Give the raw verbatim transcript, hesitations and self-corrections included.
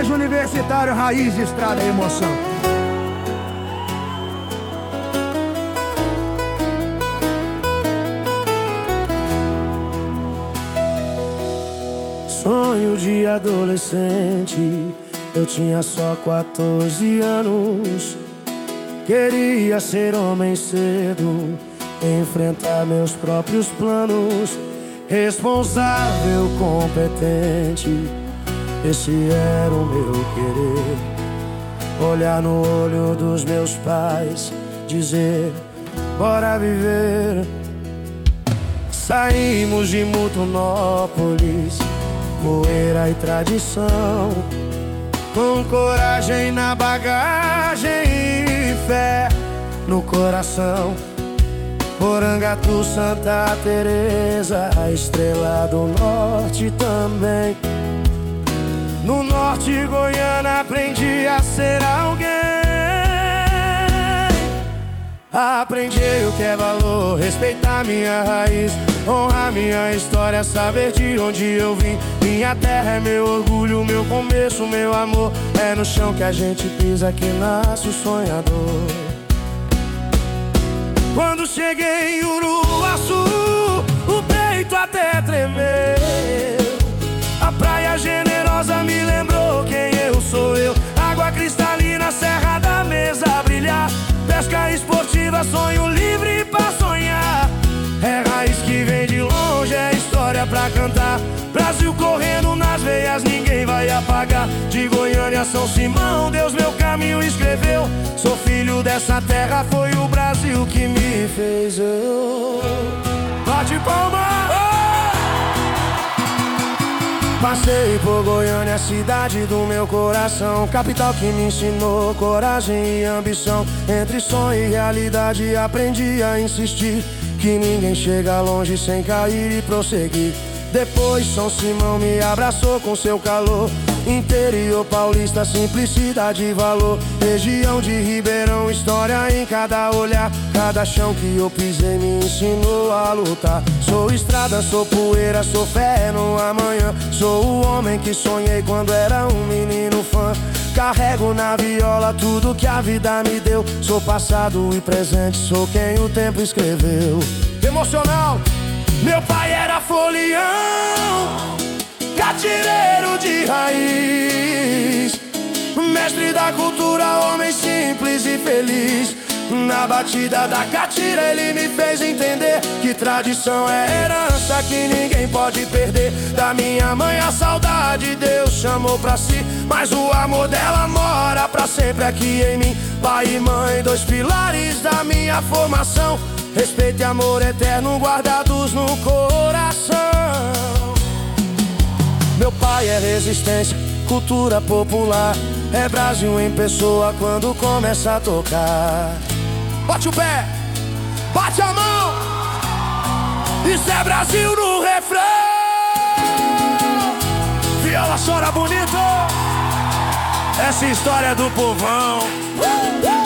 Colégio Universitário Raiz de Estrada e Emoção. Sonho de adolescente, eu tinha só quatorze anos. Queria ser homem cedo, enfrentar meus próprios planos. Responsável, competente, esse era o meu querer. Olhar no olho dos meus pais, dizer, bora viver. Saímos de Mutunópolis, poeira e tradição, com coragem na bagagem e fé no coração. Porangatu, Santa Teresa, a Estrela do Norte também. No norte, Goiânia, aprendi a ser alguém. Aprendi o que é valor, respeitar minha raiz, honrar minha história, saber de onde eu vim. Minha terra é meu orgulho, meu começo, meu amor. É no chão que a gente pisa que nasce o sonhador. Quando cheguei em Uruaçu, o peito até tremeu. A praia generosa me lembrou quem eu sou eu. Água cristalina, Serra da Mesa a brilhar. Pesca esportiva, sonho livre pra sonhar. É raiz que vem de longe, é história pra cantar. Brasil correndo nas veias, ninguém vai apagar. De Goiânia a São Simão, Deus meu caminho escreveu. Sou filho dessa terra, foi o Brasil que me fez eu. Bate palma! Oh! Passei por Goiânia, cidade do meu coração, capital que me ensinou coragem e ambição. Entre sonho e realidade aprendi a insistir, que ninguém chega longe sem cair e prosseguir. Depois São Simão me abraçou com seu calor. Interior paulista, simplicidade e valor. Região de Ribeirão, história em cada olhar. Cada chão que eu pisei me ensinou a lutar. Sou estrada, sou poeira, sou fé no amanhã. Sou o homem que sonhei quando era um menino fã. Carrego na viola tudo que a vida me deu. Sou passado e presente, sou quem o tempo escreveu. Emocional! Meu pai era folião, catireiro de raiz, mestre da cultura, homem simples e feliz. Na batida da catira ele me fez entender que tradição é herança que ninguém pode perder. Da minha mãe a saudade Deus chamou pra si, mas o amor dela mora pra sempre aqui em mim. Pai e mãe, dois pilares da minha formação. Respeito e amor eterno guardados no coração. Meu pai é resistência, cultura popular. É Brasil em pessoa quando começa a tocar. Bate o pé, bate a mão. Isso é Brasil no refrão. Viola chora bonito. Essa é a história do povão. uh, uh.